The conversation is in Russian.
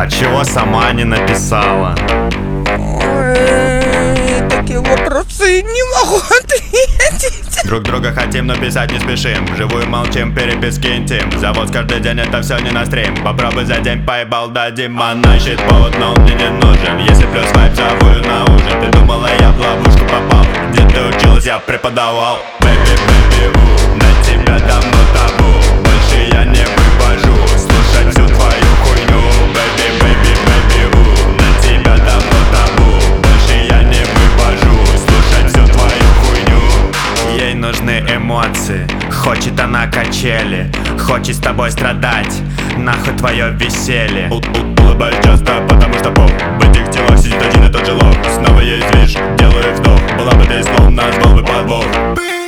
А чего сама не написала? Ой, такие вопросы не могу ответить. Друг друга хотим, но писать не спешим. Вживую молчим, переписки интим. Завод каждый день, это все не на стрим. Попробуй за день поебал, дадим. Она ищет повод, но он мне не нужен. Если плюс вайп, зову на ужин. Ты думала, я в ловушку попал? Где ты училась, я преподавал. Baby, baby, на тебя давно табу. Больше я не вывожу слушать всю твою хуйню. Baby, baby, baby, на тебя давно табу. Больше я не вывожу слушать всю твою хуйню. Ей нужны эмоции, хочет она качели. Хочет с тобой страдать, нахуй твое веселье. Улыбаюсь часто, потому что поп. В этих телах сидит один и тот же лох. Снова есть движ, делаю вдох. Была бы ты слов, нас был бы подвох.